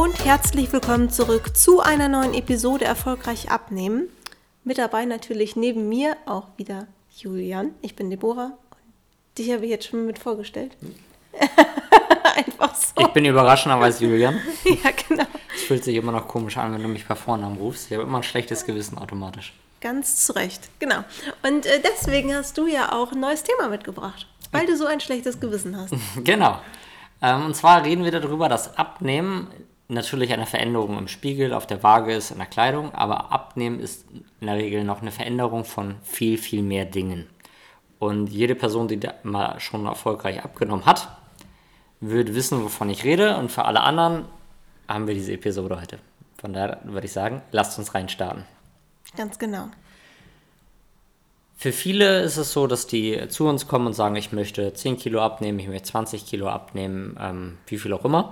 und herzlich willkommen zurück zu einer neuen Episode Erfolgreich abnehmen. Mit dabei natürlich neben mir auch wieder Julian. Ich bin Deborah. Dich habe ich jetzt schon mit vorgestellt. Einfach so. Ich bin überraschenderweise Julian. Ja, genau. Es fühlt sich immer noch komisch an, wenn du mich per Vornamen rufst. Ich habe immer ein schlechtes Gewissen automatisch. Ganz zu Recht, genau. Und deswegen hast du ja auch ein neues Thema mitgebracht, weil du so ein schlechtes Gewissen hast. Genau. Und zwar reden wir darüber, dass Abnehmen natürlich eine Veränderung im Spiegel, auf der Waage ist, in der Kleidung, aber Abnehmen ist in der Regel noch eine Veränderung von viel, viel mehr Dingen. Und jede Person, die da mal schon erfolgreich abgenommen hat, wird wissen, wovon ich rede. Und für alle anderen haben wir diese Episode heute. Von daher würde ich sagen, lasst uns reinstarten. Ganz genau. Für viele ist es so, dass die zu uns kommen und sagen, ich möchte 10 Kilo abnehmen, ich möchte 20 Kilo abnehmen, wie viel auch immer.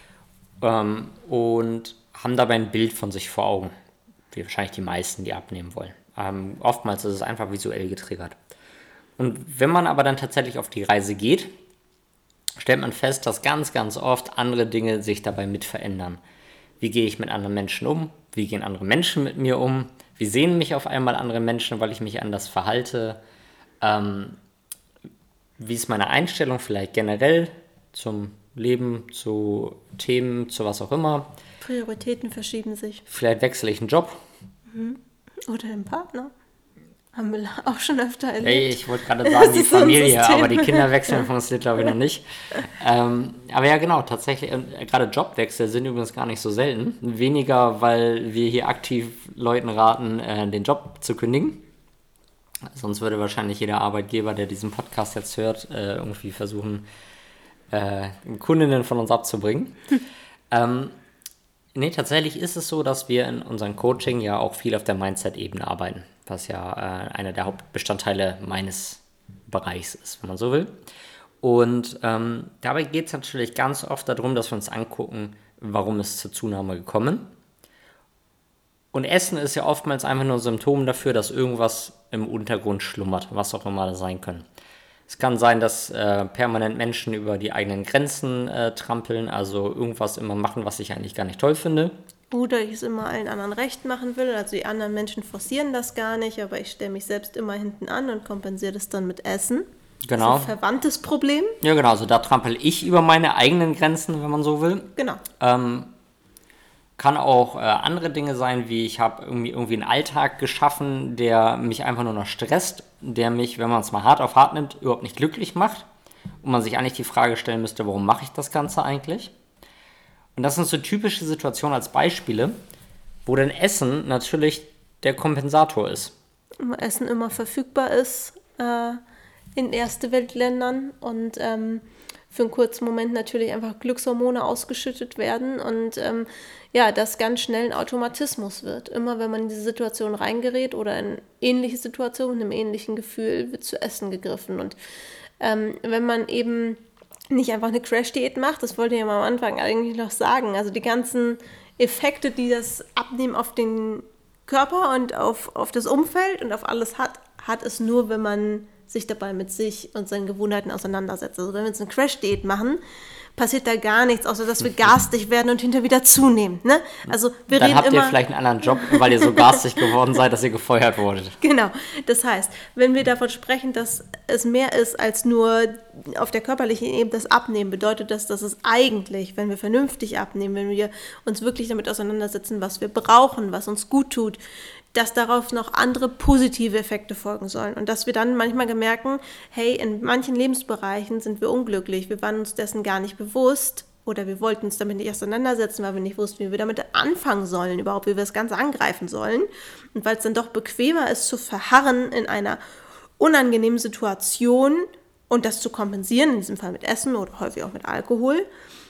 Und haben dabei ein Bild von sich vor Augen. Wie wahrscheinlich die meisten, die abnehmen wollen. Oftmals ist es einfach visuell getriggert. Und wenn man aber dann tatsächlich auf die Reise geht, stellt man fest, dass ganz, ganz oft andere Dinge sich dabei mit verändern. Wie gehe ich mit anderen Menschen um? Wie gehen andere Menschen mit mir um? Wie sehen mich auf einmal andere Menschen, weil ich mich anders verhalte? Wie ist meine Einstellung vielleicht generell zum Leben, zu Themen, zu was auch immer? Prioritäten verschieben sich. Vielleicht wechsle ich einen Job. Oder den Partner. Haben wir auch schon öfter erlebt. Hey, ich wollte gerade sagen, die Familie, System. aber die Kinder wechseln funktioniert, glaube ich, noch nicht. Aber ja, genau, tatsächlich, gerade Jobwechsel sind übrigens gar nicht so selten. Weniger, weil wir hier aktiv Leuten raten, den Job zu kündigen. Sonst würde wahrscheinlich jeder Arbeitgeber, der diesen Podcast jetzt hört, irgendwie versuchen, Kundinnen von uns abzubringen. Nee, tatsächlich ist es so, dass wir in unserem Coaching ja auch viel auf der Mindset-Ebene arbeiten, was ja einer der Hauptbestandteile meines Bereichs ist, wenn man so will. Und dabei geht es natürlich ganz oft darum, dass wir uns angucken, warum es zur Zunahme gekommen. Und Essen ist ja oftmals einfach nur ein Symptom dafür, dass irgendwas im Untergrund schlummert, was auch immer das sein können. Es kann sein, dass permanent Menschen über die eigenen Grenzen trampeln, also irgendwas immer machen, was ich eigentlich gar nicht toll finde. Oder ich es immer allen anderen recht machen will. Also die anderen Menschen forcieren das gar nicht, aber ich stelle mich selbst immer hinten an und kompensiere das dann mit Essen. Genau. Das ist ein verwandtes Problem. Ja, genau. Also da trampel ich über meine eigenen Grenzen, wenn man so will. Genau. Kann auch andere Dinge sein, wie ich habe irgendwie einen Alltag geschaffen, der mich einfach nur noch stresst, der mich, wenn man es mal hart auf hart nimmt, überhaupt nicht glücklich macht. Und man sich eigentlich die Frage stellen müsste, warum mache ich das Ganze eigentlich? Und das sind so typische Situationen als Beispiele, wo dann Essen natürlich der Kompensator ist. Essen immer verfügbar ist in erste Weltländern und für einen kurzen Moment natürlich einfach Glückshormone ausgeschüttet werden und das ganz schnell ein Automatismus wird. Immer wenn man in diese Situation reingerät oder in ähnliche Situationen mit einem ähnlichen Gefühl, wird zu Essen gegriffen. Und wenn man eben nicht einfach eine Crash-Diät macht, das wollte ich ja mal am Anfang eigentlich noch sagen, also die ganzen Effekte, die das Abnehmen auf den Körper und auf das Umfeld und auf alles hat es nur, wenn man sich dabei mit sich und seinen Gewohnheiten auseinandersetzt. Also wenn wir jetzt eine Crash-Diät machen, passiert da gar nichts, außer dass wir garstig werden und hinterher wieder zunehmen. Ne? Also wir Dann reden habt immer, ihr vielleicht einen anderen Job, weil ihr so garstig geworden seid, dass ihr gefeuert wurdet. Genau, das heißt, wenn wir davon sprechen, dass es mehr ist als nur auf der körperlichen Ebene das Abnehmen, bedeutet das, dass es eigentlich, wenn wir vernünftig abnehmen, wenn wir uns wirklich damit auseinandersetzen, was wir brauchen, was uns gut tut, dass darauf noch andere positive Effekte folgen sollen und dass wir dann manchmal merken, hey, in manchen Lebensbereichen sind wir unglücklich, wir waren uns dessen gar nicht bewusst oder wir wollten uns damit nicht auseinandersetzen, weil wir nicht wussten, wie wir damit anfangen sollen, überhaupt, wie wir das Ganze angreifen sollen und weil es dann doch bequemer ist, zu verharren in einer unangenehmen Situation und das zu kompensieren, in diesem Fall mit Essen oder häufig auch mit Alkohol,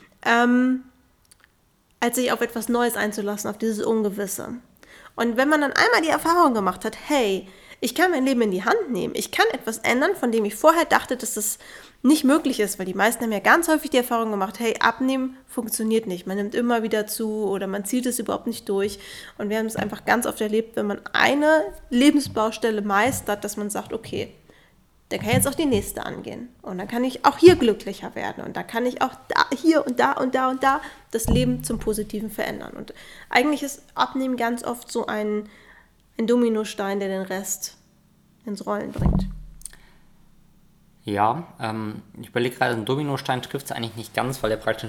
als sich auf etwas Neues einzulassen, auf dieses Ungewisse. Und wenn man dann einmal die Erfahrung gemacht hat, hey, ich kann mein Leben in die Hand nehmen, ich kann etwas ändern, von dem ich vorher dachte, dass es nicht möglich ist, weil die meisten haben ja ganz häufig die Erfahrung gemacht, hey, abnehmen funktioniert nicht, man nimmt immer wieder zu oder man zieht es überhaupt nicht durch. Und wir haben es einfach ganz oft erlebt, wenn man eine Lebensbaustelle meistert, dass man sagt, okay, dann kann jetzt auch die nächste angehen. Und dann kann ich auch hier glücklicher werden. Und da kann ich auch da, hier und da und da und da das Leben zum Positiven verändern. Und eigentlich ist Abnehmen ganz oft so ein Dominostein, der den Rest ins Rollen bringt. Ja, ich überlege gerade, ein Dominostein trifft es eigentlich nicht ganz, weil der praktisch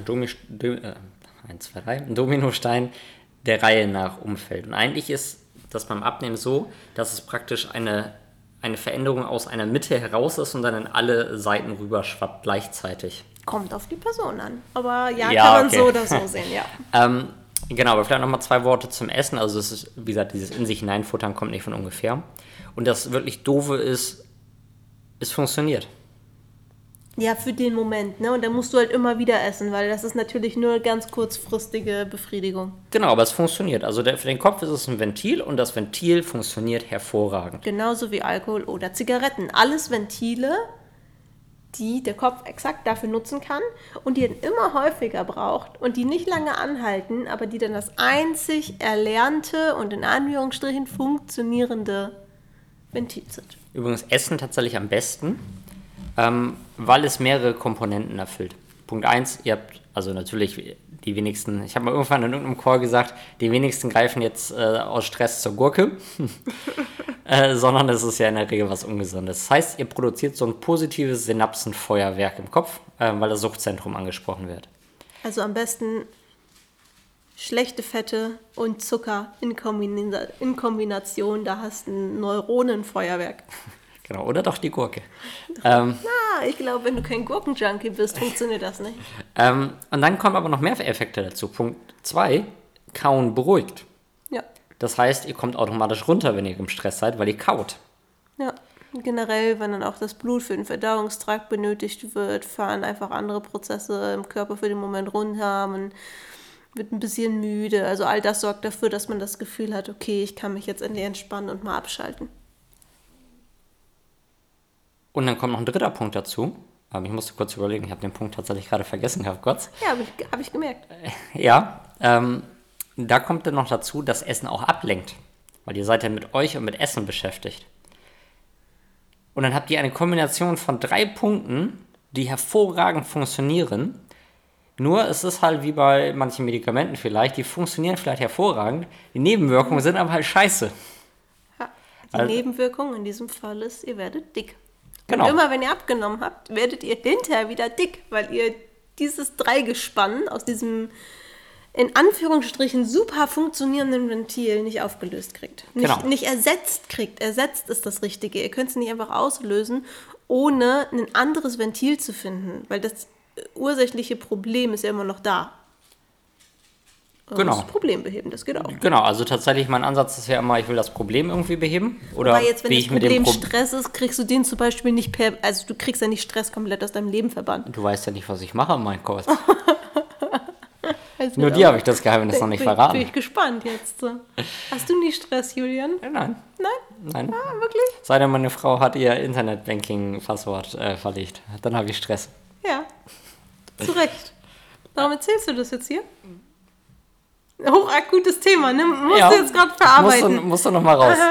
ein Dominostein der Reihe nach umfällt. Und eigentlich ist das beim Abnehmen so, dass es praktisch eine Veränderung aus einer Mitte heraus ist und dann in alle Seiten rüberschwappt gleichzeitig. Kommt auf die Person an. Aber ja, Ja, kann man okay. so oder so sehen, ja. Genau, aber vielleicht nochmal 2 Worte zum Essen. Also es ist, wie gesagt, dieses in sich hineinfuttern kommt nicht von ungefähr. Und das wirklich Doofe ist, es funktioniert. Ja, für den Moment, ne? Und dann musst du halt immer wieder essen, weil das ist natürlich nur ganz kurzfristige Befriedigung. Genau, aber es funktioniert. Also für den Kopf ist es ein Ventil und das Ventil funktioniert hervorragend. Genauso wie Alkohol oder Zigaretten. Alles Ventile, die der Kopf exakt dafür nutzen kann und die er immer häufiger braucht und die nicht lange anhalten, aber die dann das einzig erlernte und in Anführungsstrichen funktionierende Ventil sind. Übrigens Essen tatsächlich am besten, weil es mehrere Komponenten erfüllt. Punkt 1, ihr habt, also natürlich die wenigsten, ich habe mal irgendwann in irgendeinem Call gesagt, die wenigsten greifen jetzt aus Stress zur Gurke, sondern es ist ja in der Regel was Ungesundes. Das heißt, ihr produziert so ein positives Synapsenfeuerwerk im Kopf, weil das Suchtzentrum angesprochen wird. Also am besten schlechte Fette und Zucker in Kombination, da hast du ein Neuronenfeuerwerk. Genau, oder doch die Gurke. Ich glaube, wenn du kein Gurkenjunkie bist, funktioniert das nicht. Und dann kommen aber noch mehr Effekte dazu. Punkt 2, Kauen beruhigt. Ja. Das heißt, ihr kommt automatisch runter, wenn ihr im Stress seid, weil ihr kaut. Ja. Generell, wenn dann auch das Blut für den Verdauungstrakt benötigt wird, fahren einfach andere Prozesse im Körper für den Moment runter. Man wird ein bisschen müde. Also all das sorgt dafür, dass man das Gefühl hat, okay, ich kann mich jetzt endlich entspannen und mal abschalten. Und dann kommt noch ein 3. Punkt dazu. Ich musste kurz überlegen, ich habe den Punkt tatsächlich gerade vergessen gehabt, Gott. Ja, hab ich gemerkt. Ja, da kommt dann noch dazu, dass Essen auch ablenkt. Weil ihr seid ja mit euch und mit Essen beschäftigt. Und dann habt ihr eine Kombination von 3 Punkten, die hervorragend funktionieren. Nur es ist halt wie bei manchen Medikamenten vielleicht, die funktionieren vielleicht hervorragend, die Nebenwirkungen sind aber halt scheiße. Ja, die Nebenwirkung in diesem Fall ist, ihr werdet dick. Genau. Und immer wenn ihr abgenommen habt, werdet ihr hinterher wieder dick, weil ihr dieses Dreigespann aus diesem in Anführungsstrichen super funktionierenden Ventil nicht aufgelöst kriegt. Nicht ersetzt kriegt. Ersetzt ist das Richtige. Ihr könnt es nicht einfach auslösen, ohne ein anderes Ventil zu finden, weil das ursächliche Problem ist ja immer noch da. Genau. Das Problem beheben, das geht auch. Genau, also tatsächlich mein Ansatz ist ja immer, ich will das Problem irgendwie beheben. Oder Aber jetzt, wenn wie das ich mit dem Problem Stress ist, kriegst du den zum Beispiel nicht also du kriegst ja nicht Stress komplett aus deinem Leben verbannt. Du weißt ja nicht, was ich mache, mein Gott. Also Nur dir habe ich das Geheimnis noch nicht verraten. Bin ich gespannt jetzt. Hast du nie Stress, Julian? Nein. Nein? Ah, wirklich? Sei denn, meine Frau hat ihr Internetbanking-Passwort verlegt. Dann habe ich Stress. Ja, zu Recht. Warum erzählst du das jetzt hier? Hochakutes Thema, ne? Musst du jetzt gerade verarbeiten. Musst du noch mal raus.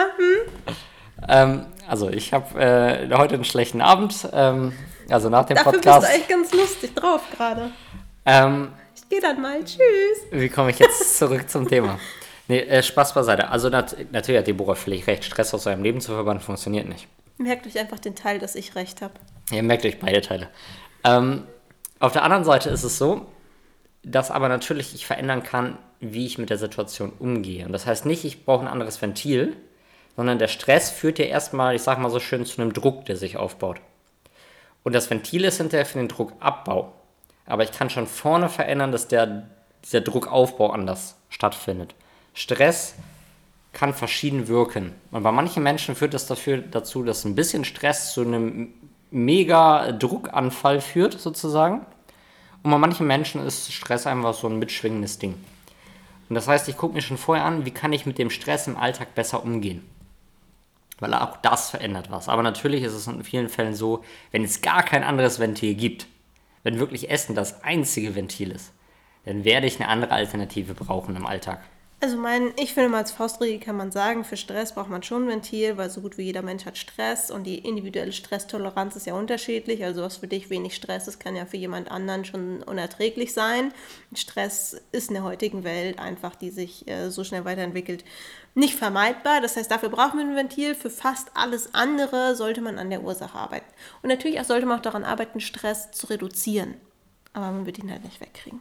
Also ich habe heute einen schlechten Abend. Also nach dem Dafür Podcast. bist du echt ganz lustig drauf gerade. Ich gehe dann mal. Tschüss. Wie komme ich jetzt zurück zum Thema? Nee, Spaß beiseite. Also natürlich hat Deborah völlig recht. Stress aus eurem Leben zu verbannen funktioniert nicht. Merkt euch einfach den Teil, dass ich recht habe. Ihr merkt euch beide Teile. Auf der anderen Seite ist es so, dass aber natürlich ich verändern kann, wie ich mit der Situation umgehe. Und das heißt nicht, ich brauche ein anderes Ventil, sondern der Stress führt ja erstmal, ich sag mal so schön, zu einem Druck, der sich aufbaut. Und das Ventil ist hinterher für den Druckabbau. Aber ich kann schon vorne verändern, dass dieser Druckaufbau anders stattfindet. Stress kann verschieden wirken. Und bei manchen Menschen führt das dazu, dass ein bisschen Stress zu einem mega Druckanfall führt, sozusagen. Und bei manchen Menschen ist Stress einfach so ein mitschwingendes Ding. Und das heißt, ich gucke mir schon vorher an, wie kann ich mit dem Stress im Alltag besser umgehen. Weil auch das verändert was. Aber natürlich ist es in vielen Fällen so, wenn es gar kein anderes Ventil gibt, wenn wirklich Essen das einzige Ventil ist, dann werde ich eine andere Alternative brauchen im Alltag. Also ich finde mal als Faustregel kann man sagen, für Stress braucht man schon ein Ventil, weil so gut wie jeder Mensch hat Stress und die individuelle Stresstoleranz ist ja unterschiedlich. Also was für dich wenig Stress ist, kann ja für jemand anderen schon unerträglich sein. Stress ist in der heutigen Welt einfach, die sich so schnell weiterentwickelt, nicht vermeidbar. Das heißt, dafür brauchen wir ein Ventil. Für fast alles andere sollte man an der Ursache arbeiten. Und natürlich sollte man auch daran arbeiten, Stress zu reduzieren. Aber man wird ihn halt nicht wegkriegen.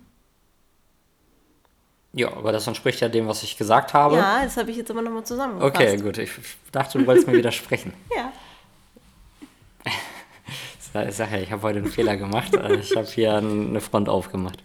Ja, aber das entspricht ja dem, was ich gesagt habe. Ja, das habe ich jetzt aber nochmal zusammengefasst. Okay, gut. Ich dachte, du wolltest mir widersprechen. Ja. Ich sage ja, ich habe heute einen Fehler gemacht. Ich habe hier eine Front aufgemacht.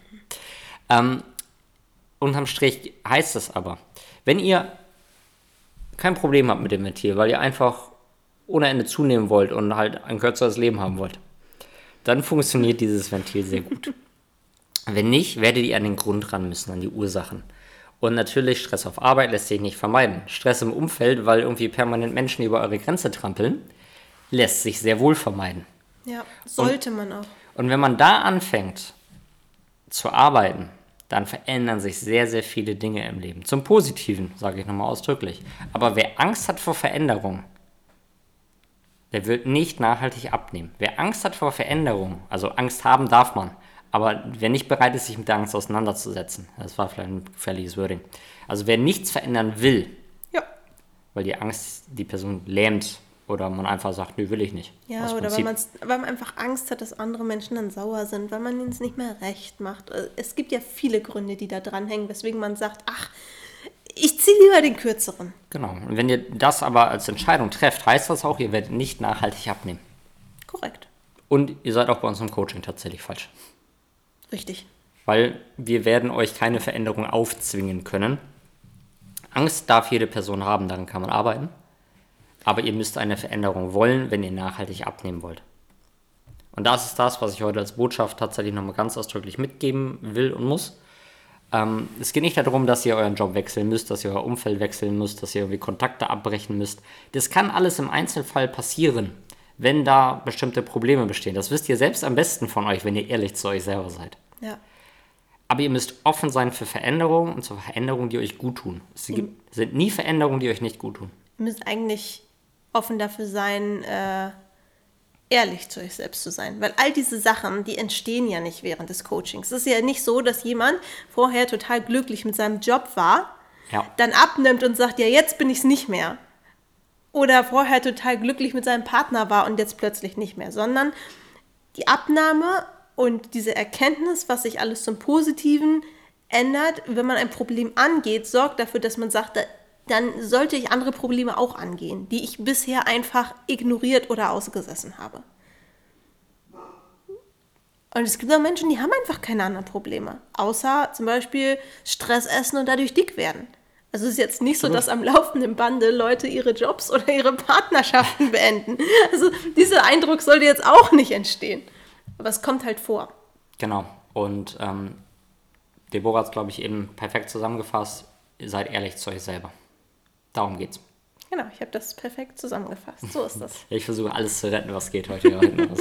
Unterm Strich heißt es aber, wenn ihr kein Problem habt mit dem Ventil, weil ihr einfach ohne Ende zunehmen wollt und halt ein kürzeres Leben haben wollt, dann funktioniert dieses Ventil sehr gut. Wenn nicht, werdet ihr an den Grund ran müssen, an die Ursachen. Und natürlich, Stress auf Arbeit lässt sich nicht vermeiden. Stress im Umfeld, weil irgendwie permanent Menschen über eure Grenze trampeln, lässt sich sehr wohl vermeiden. Ja, sollte man auch. Und wenn man da anfängt zu arbeiten, dann verändern sich sehr, sehr viele Dinge im Leben. Zum Positiven, sage ich nochmal ausdrücklich. Aber wer Angst hat vor Veränderung, der wird nicht nachhaltig abnehmen. Wer Angst hat vor Veränderung, also Angst haben darf man, aber wer nicht bereit ist, sich mit der Angst auseinanderzusetzen, das war vielleicht ein gefährliches Wording. Also wer nichts verändern will, ja, weil die Angst die Person lähmt oder man einfach sagt, nö, will ich nicht. Ja, oder weil man einfach Angst hat, dass andere Menschen dann sauer sind, weil man ihnen es nicht mehr recht macht. Es gibt ja viele Gründe, die da dranhängen, weswegen man sagt, ach, ich ziehe lieber den kürzeren. Genau, und wenn ihr das aber als Entscheidung trefft, heißt das auch, ihr werdet nicht nachhaltig abnehmen. Korrekt. Und ihr seid auch bei uns im Coaching tatsächlich falsch. Richtig. Weil wir werden euch keine Veränderung aufzwingen können. Angst darf jede Person haben, daran kann man arbeiten. Aber ihr müsst eine Veränderung wollen, wenn ihr nachhaltig abnehmen wollt. Und das ist das, was ich heute als Botschaft tatsächlich nochmal ganz ausdrücklich mitgeben will und muss. Es geht nicht darum, dass ihr euren Job wechseln müsst, dass ihr euer Umfeld wechseln müsst, dass ihr irgendwie Kontakte abbrechen müsst. Das kann alles im Einzelfall passieren, wenn da bestimmte Probleme bestehen. Das wisst ihr selbst am besten von euch, wenn ihr ehrlich zu euch selber seid. Ja. Aber ihr müsst offen sein für Veränderungen und zwar Veränderungen, die euch gut tun. Es sind nie Veränderungen, die euch nicht gut tun. Ihr müsst eigentlich offen dafür sein, ehrlich zu euch selbst zu sein. Weil all diese Sachen, die entstehen ja nicht während des Coachings. Es ist ja nicht so, dass jemand vorher total glücklich mit seinem Job war, dann abnimmt und sagt, ja, jetzt bin ich es nicht mehr. Oder vorher total glücklich mit seinem Partner war und jetzt plötzlich nicht mehr. Sondern die Abnahme und diese Erkenntnis, was sich alles zum Positiven ändert, wenn man ein Problem angeht, sorgt dafür, dass man sagt, dann sollte ich andere Probleme auch angehen, die ich bisher einfach ignoriert oder ausgesessen habe. Und es gibt auch Menschen, die haben einfach keine anderen Probleme, außer zum Beispiel Stress essen und dadurch dick werden. Also es ist jetzt nicht so, dass am laufenden Bande Leute ihre Jobs oder ihre Partnerschaften beenden. Also dieser Eindruck sollte jetzt auch nicht entstehen. Aber es kommt halt vor. Genau. Und Deborah hat es, glaube ich, eben perfekt zusammengefasst. Seid ehrlich zu euch selber. Darum geht's. Genau, ich habe das perfekt zusammengefasst. So ist das. Ich versuche alles zu retten, was geht heute.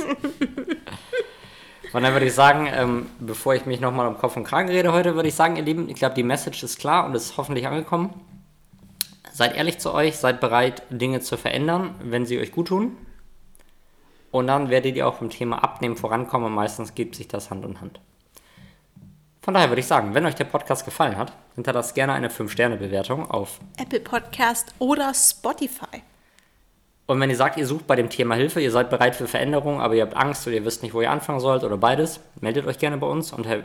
Von daher würde ich sagen, bevor ich mich nochmal um Kopf und Kragen rede heute, würde ich sagen, ihr Lieben, ich glaube, die Message ist klar und ist hoffentlich angekommen. Seid ehrlich zu euch, seid bereit, Dinge zu verändern, wenn sie euch gut tun. Und dann werdet ihr auch beim Thema Abnehmen vorankommen und meistens gibt sich das Hand in Hand. Von daher würde ich sagen, wenn euch der Podcast gefallen hat, hinterlasst gerne eine 5-Sterne-Bewertung auf Apple Podcast oder Spotify. Und wenn ihr sagt, ihr sucht bei dem Thema Hilfe, ihr seid bereit für Veränderungen, aber ihr habt Angst oder ihr wisst nicht, wo ihr anfangen sollt oder beides, meldet euch gerne bei uns unter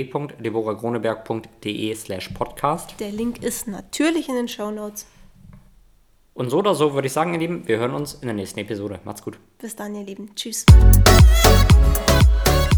www.deborahgroneberg.de/podcast. Der Link ist natürlich in den Shownotes. Und so oder so würde ich sagen, ihr Lieben, wir hören uns in der nächsten Episode. Macht's gut. Bis dann, ihr Lieben. Tschüss.